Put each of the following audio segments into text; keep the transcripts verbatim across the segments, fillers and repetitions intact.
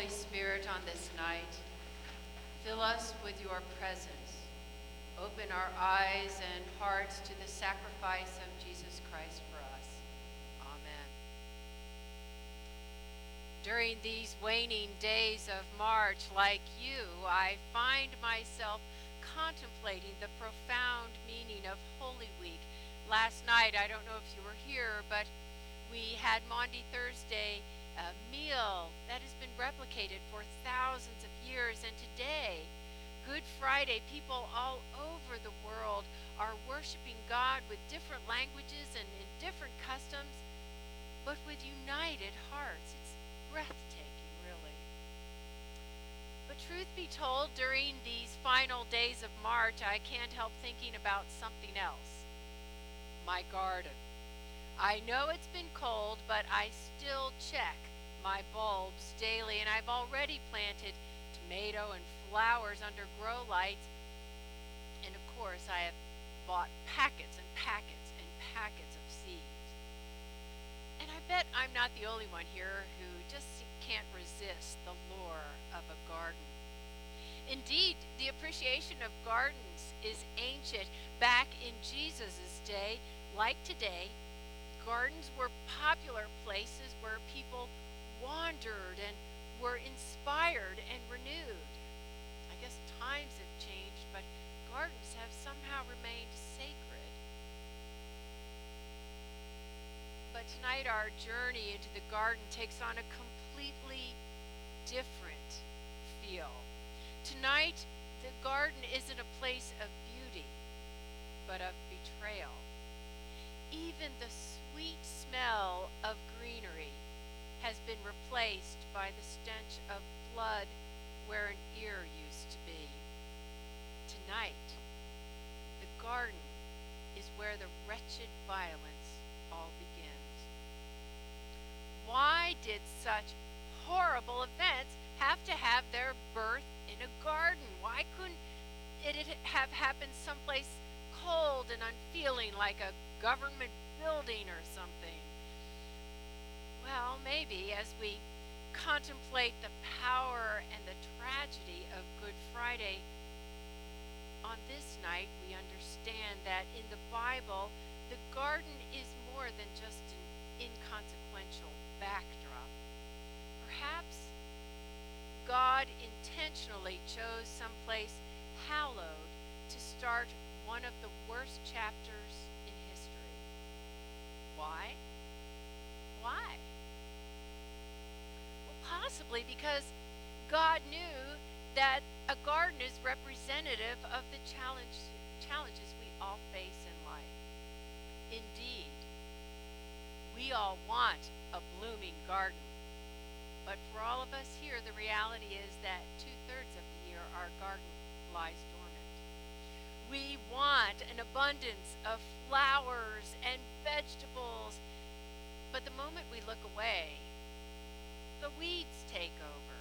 Holy Spirit, on this night. Fill us with your presence. Open our eyes and hearts to the sacrifice of Jesus Christ for us. Amen. During these waning days of March, like you, I find myself contemplating the profound meaning of Holy Week. Last night, I don't know if you were here, but we had Maundy Thursday, a meal that has been replicated for thousands of years. And today, Good Friday, people all over the world are worshiping God with different languages and in different customs, but with united hearts. It's breathtaking, really. But truth be told, during these final days of March, I can't help thinking about something else. My garden. I know it's been cold, but I still check my bulbs daily, and I've already planted tomato and flowers under grow lights. And of course, I have bought packets and packets and packets of seeds. And I bet I'm not the only one here who just can't resist the lure of a garden. Indeed, the appreciation of gardens is ancient. Back in Jesus' day, like today, gardens were popular places where people wandered and were inspired and renewed. I guess times have changed, but gardens have somehow remained sacred. But tonight our journey into the garden takes on a completely different feel. Tonight, the garden isn't a place of beauty, but of betrayal. Even the sweet smell of greenery has been replaced by the stench of blood where an ear used to be. Tonight, the garden is where the wretched violence all begins. Why did such horrible events have to have their birth in a garden? Why couldn't it have happened someplace cold and unfeeling, like a government building or something? Well, maybe as we contemplate the power and the tragedy of Good Friday, on this night we understand that in the Bible, the garden is more than just an inconsequential backdrop. Perhaps God intentionally chose someplace hallowed to start one of the worst chapters in history. Why? Why? Well, possibly because God knew that a garden is representative of the challenge, challenges we all face in life. Indeed, we all want a blooming garden. But for all of us here, the reality is that two-thirds of the year our garden lies dormant. We want an abundance of flowers and vegetables, but the moment we look away, the weeds take over.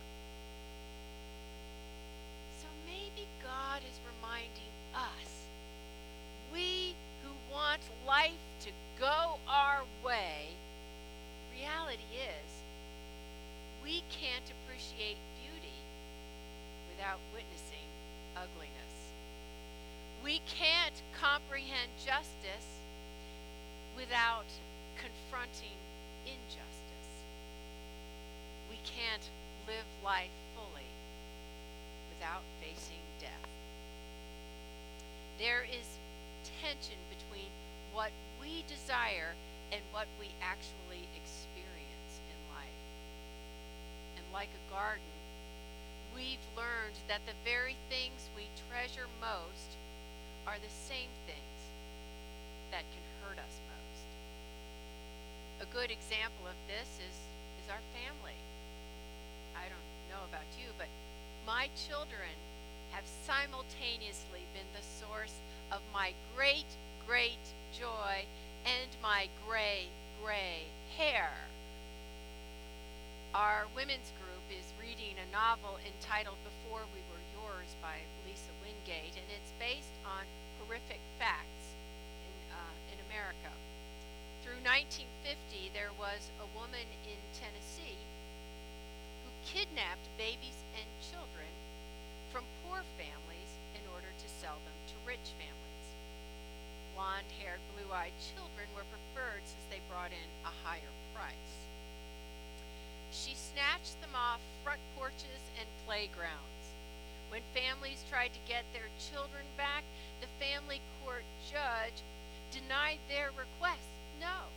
So maybe God is reminding us, we who want life to go our way, reality is, we can't appreciate beauty without witnessing ugliness. We can't comprehend justice without confronting injustice. We can't live life fully without facing death. There is tension between what we desire and what we actually experience in life. And like a garden, we've learned that the very things we treasure most are the same things that can hurt us most. A good example of this is, is our family. I don't know about you, but my children have simultaneously been the source of my great, great joy and my gray, gray hair. Our women's group is reading a novel entitled Before We Were Yours by Lisa Wingate, and it's based on horrific facts in, uh, in America. Through nineteen fifty, there was a woman in Tennessee who kidnapped babies and children from poor families in order to sell them to rich families. Blonde-haired, blue-eyed children were preferred since they brought in a higher price. She snatched them off front porches and playgrounds. When families tried to get their children back, the family court judge denied their request. No,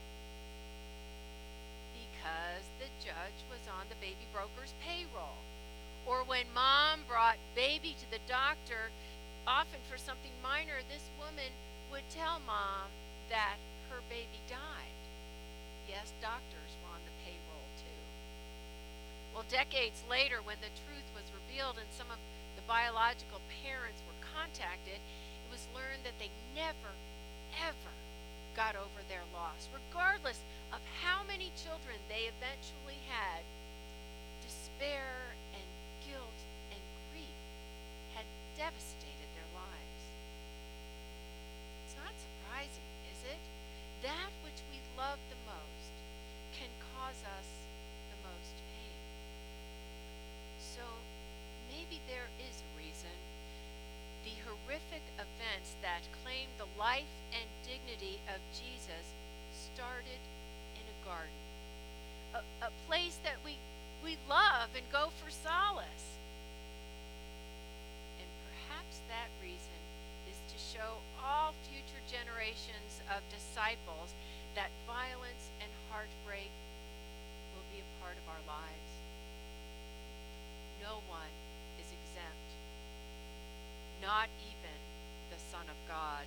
because the judge was on the baby broker's payroll. Or when mom brought baby to the doctor, often for something minor, this woman would tell mom that her baby died. Yes, doctors were on the payroll too. Well, decades later, when the truth was revealed and some of the biological parents were contacted, it was learned that they never, ever got over their loss. Regardless of how many children they eventually had, despair and guilt and grief had devastated their lives. It's not surprising, is it? That which we love the most can cause us the most pain. So maybe there is a reason the horrific events that claimed the life and dignity of Jesus started in a garden, a, a place that we, we love and go for solace. And perhaps that reason is to show all future generations of disciples that violence and heartbreak will be a part of our lives. No one is exempt, not even the Son of God.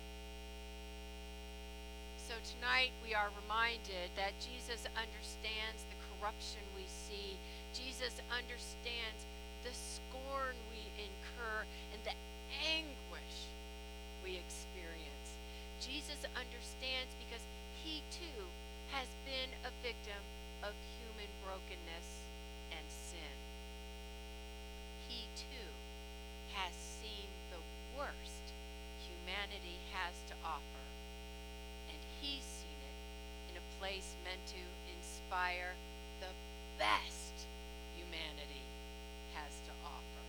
So tonight we are reminded that Jesus understands the corruption we see. Jesus understands the scorn we incur and the anguish we experience. Jesus understands because he too has been a victim of human brokenness and sin. He too has seen the worst humanity has to offer, and he's seen it in a place meant to inspire the best humanity has to offer.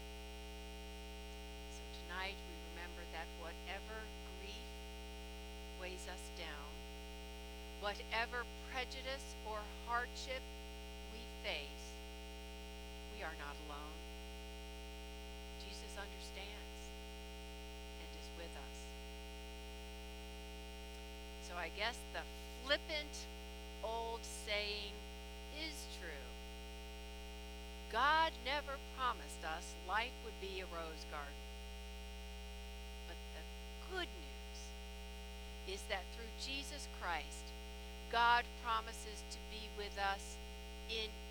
So tonight we remember that whatever grief weighs us down, whatever prejudice or hardship we face, we are not alone. Jesus understands and is with us. So I guess the flippant old saying is true. God never promised us life would be a rose garden. But the good news is that through Jesus Christ, God promises to be with us in